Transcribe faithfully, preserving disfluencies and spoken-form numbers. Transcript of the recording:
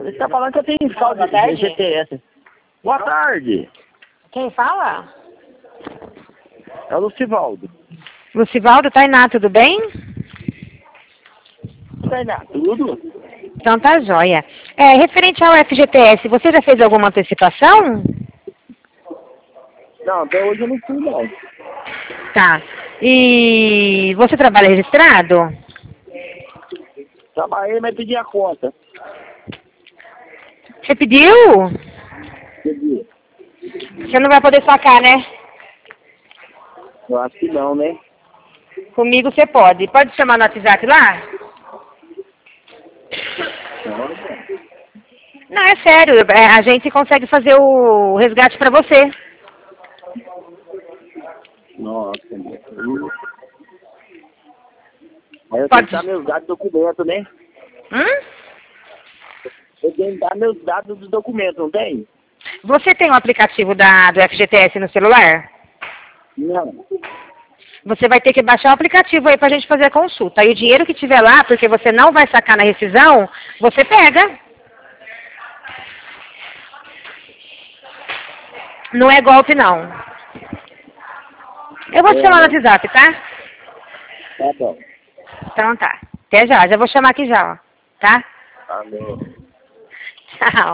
Você tá falando que eu tenho saldo de G T S. Boa tarde. Quem fala? É o Lucivaldo. Lucivaldo, Tainá, tudo bem? Tainá, tudo? Então tá jóia. É, referente ao F G T S, você já fez alguma antecipação? Não, até hoje eu não fui, não. Tá. E você trabalha registrado? Trabalhei, mas pedi a conta. Você pediu? Pedi. Você não vai poder sacar, né? Eu acho que não, né? Comigo você pode. Pode chamar no WhatsApp lá? Não, é sério. É, a gente consegue fazer o resgate pra você. Nossa, meu. Aí eu Pode. tenho que dar meus dados do documento, né? Hum? Eu tenho que dar meus dados do documento, não tem? Você tem o aplicativo da, do F G T S no celular? Não. Você vai ter que baixar o aplicativo aí pra gente fazer a consulta. Aí o dinheiro que tiver lá, porque você não vai sacar na rescisão, você pega. Não é golpe, não. Eu vou te É, chamar no né? WhatsApp, tá? Tá bom. Então tá. Até já. Já vou chamar aqui já, ó. Tá? Amém. Tchau.